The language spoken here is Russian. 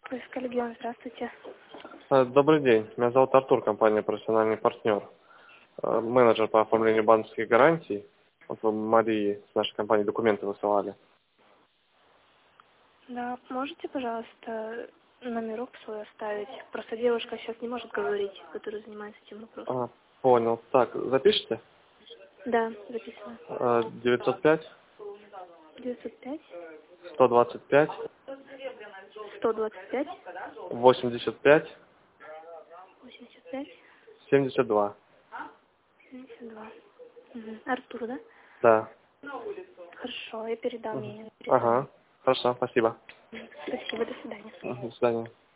СК «Легион», здравствуйте. Добрый день. Меня зовут Артур, компания «Профессиональный партнер». Менеджер по оформлению банковских гарантий. Вот вы Марии с нашей компании документы высылали. Да, можете, пожалуйста, номерок свой оставить? Просто девушка сейчас не может говорить, которая занимается этим вопросом. Понял. Так, запишите? Да, записано. 905 905 125 125 85 85 72. 72. Артур, да? Да. Хорошо, я передам ей. Ага. Хорошо, спасибо. Спасибо, до свидания. До свидания.